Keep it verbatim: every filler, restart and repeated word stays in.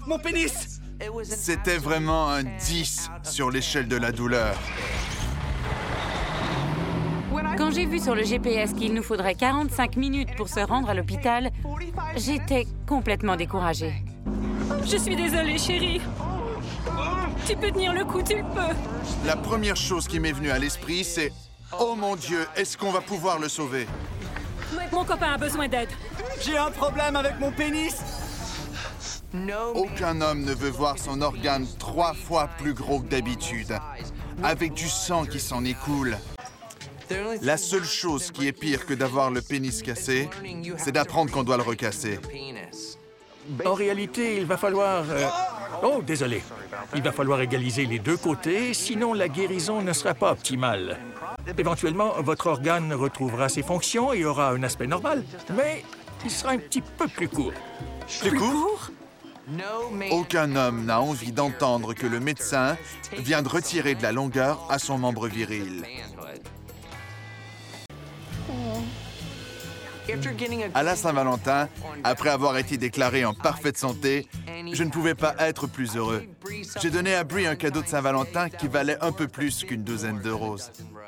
Mon pénis! C'était vraiment un dix sur l'échelle de la douleur. Quand j'ai vu sur le G P S qu'il nous faudrait quarante-cinq minutes pour se rendre à l'hôpital, j'étais complètement découragée. Je suis désolée, chérie. Tu peux tenir le coup, tu le peux. La première chose qui m'est venue à l'esprit, c'est « Oh mon Dieu, est-ce qu'on va pouvoir le sauver ?» Mon copain a besoin d'aide. J'ai un problème avec mon pénis! Aucun homme ne veut voir son organe trois fois plus gros que d'habitude, avec du sang qui s'en écoule. La seule chose qui est pire que d'avoir le pénis cassé, c'est d'apprendre qu'on doit le recasser. En réalité, il va falloir... euh, Oh, désolé. Il va falloir égaliser les deux côtés, sinon la guérison ne sera pas optimale. Éventuellement, votre organe retrouvera ses fonctions et aura un aspect normal, mais il sera un petit peu plus court. Plus court? Aucun homme n'a envie d'entendre que le médecin vient de retirer de la longueur à son membre viril. À la Saint-Valentin, après avoir été déclaré en parfaite santé, je ne pouvais pas être plus heureux. J'ai donné à Brie un cadeau de Saint-Valentin qui valait un peu plus qu'une douzaine de roses.